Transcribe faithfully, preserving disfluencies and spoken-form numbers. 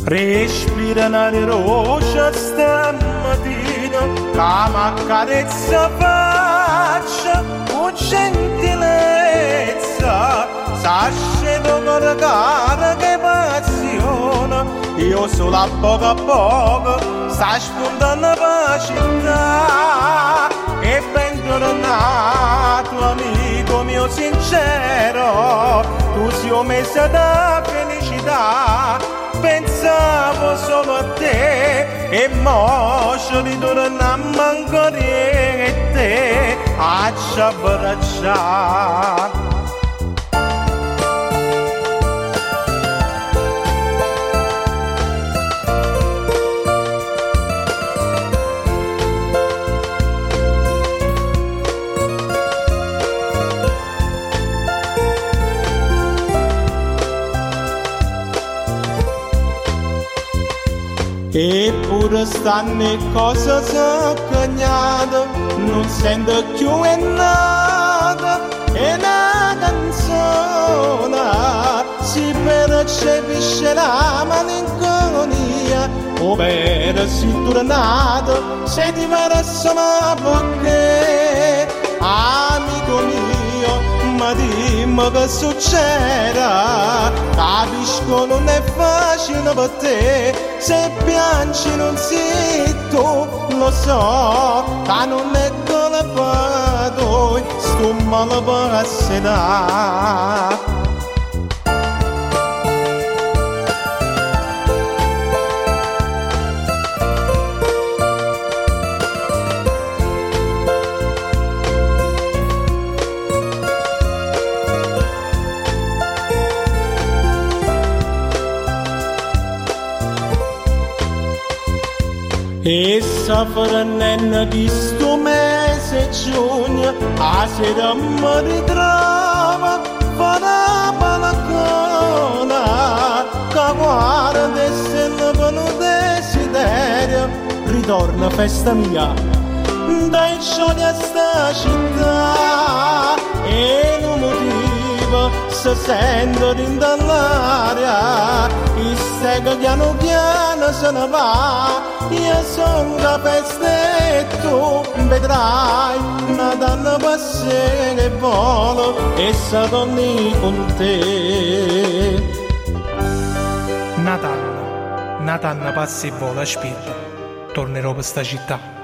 Respira un'aria rossa stamattina, che mi accarezza faccia con gentilezza. Sascedo con cara che passione, io solo a poco a poco sta spuntando la città. E bentornato amico mio sincero, tu sei messa da felicità. Pensavo solo a te e mo ci ritorniamo ancora e te a ci abbracciare. Eppure stanno cose scagnate, non sento più è nata, è una canzone, si percepisce la malinconia, ovvero si tornato, se ti verso ma perché, amico mio, ma dimmi che succede, capisco non è facile per te, se piangi non sei tu, lo so, ma non è colpa tua, sto male per sedere. E soffrendo di sto mese giugno, a sera mi ritrova fuori balcone, che guarda e se ne con un desiderio, ritorna festa mia, dai giorni a sta città, e un motivo si sente in dall'aria, il secco piano piano se ne va. Io sono la festa e tu vedrai una donna passare che vola e sa torni con te. Natale, Natale passa e vola, aspetta, tornerò per sta città.